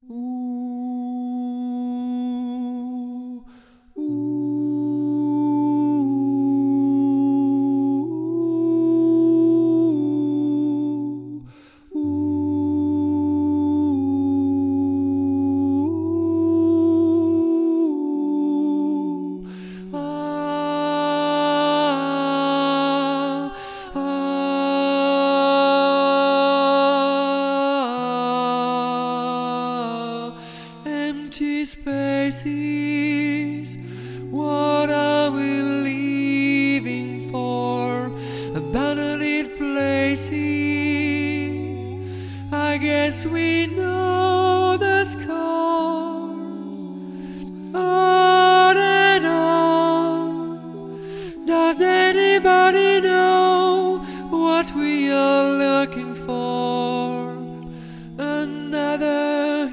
Ooh, ooh, ooh. Empty spaces, what are we leaving for? Abandoned places, I guess we know the score. On and on, does anybody know what we are looking for? Another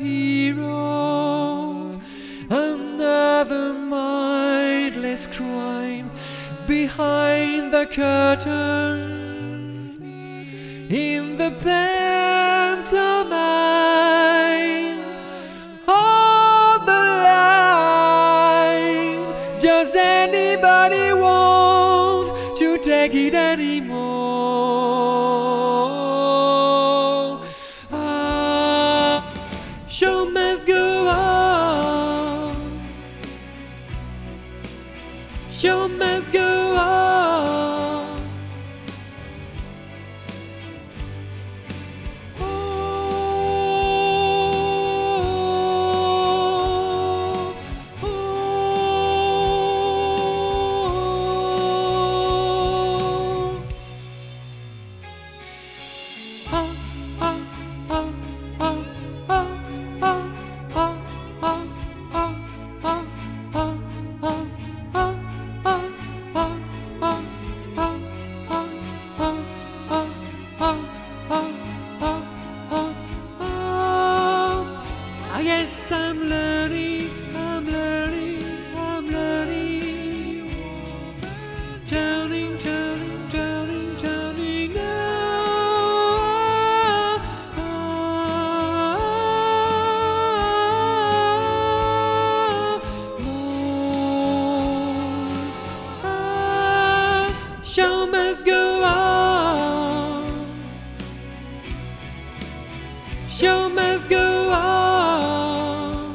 hero, another mindless crime behind the curtain. In the pantomime, on the line, does anybody want to take it anymore? Show must go on. Show must go on. Oh, oh, oh. Ah, ah, ah, ah, ah. I guess I'm learning. Turning now. Show must go on. Show must go on.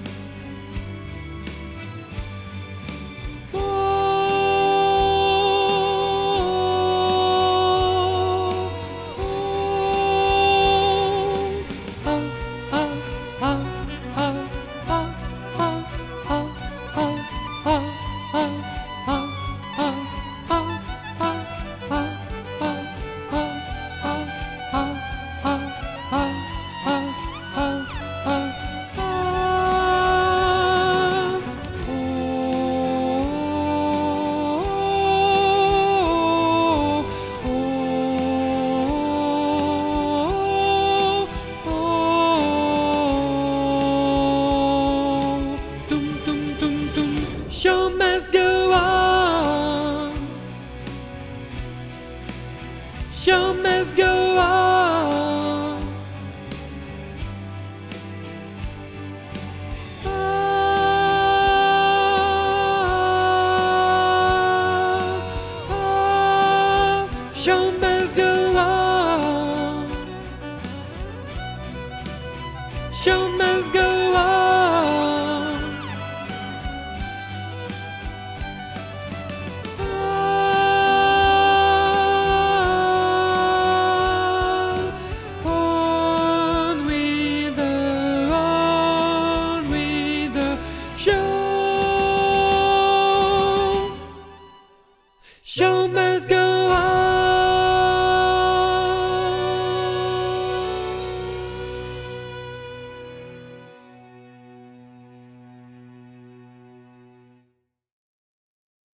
Oh, oh, oh, oh, oh, oh, oh, oh, oh, oh, oh, show must go on. Show must go on. Show must go on. Show must go